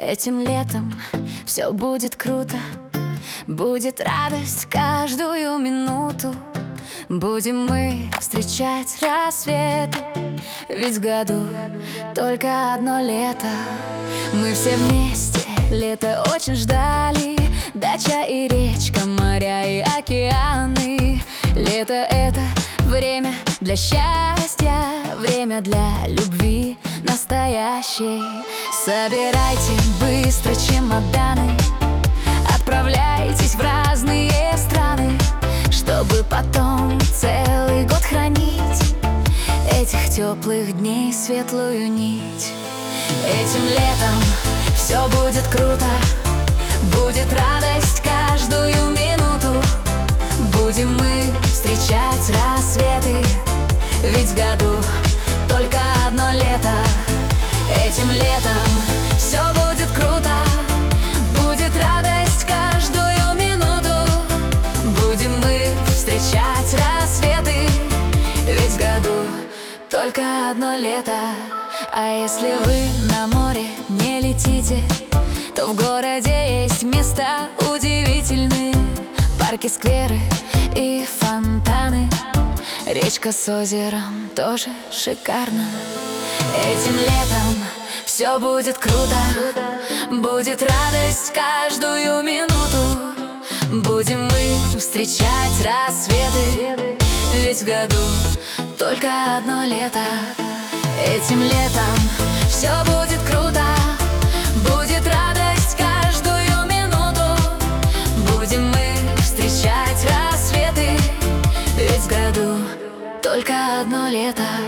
Этим летом все будет круто, будет радость каждую минуту. Будем мы встречать рассветы, ведь в году только одно лето. Мы все вместе лето очень ждали, дача и речка, моря и океаны. Лето — это время для счастья, время для любви настоящей. Собирайте быстро чемоданы, отправляйтесь в разные страны, чтобы потом целый год хранить этих теплых дней светлую нить. Этим летом все будет круто, будет радость каждую минуту. Будем мы встречать рассветы, ведь в году только одно лето. Этим летом все будет круто, будет радость каждую минуту. Будем мы встречать рассветы, ведь в году только одно лето. А если вы на море не летите, то в городе есть места удивительные: парки, скверы и фонтаны, речка с озером тоже шикарно. Этим летом все будет круто, будет радость каждую минуту. Будем мы встречать рассветы, ведь в году только одно лето. Этим летом все будет круто, будет радость каждую минуту. Будем мы встречать рассветы, ведь в году только одно лето.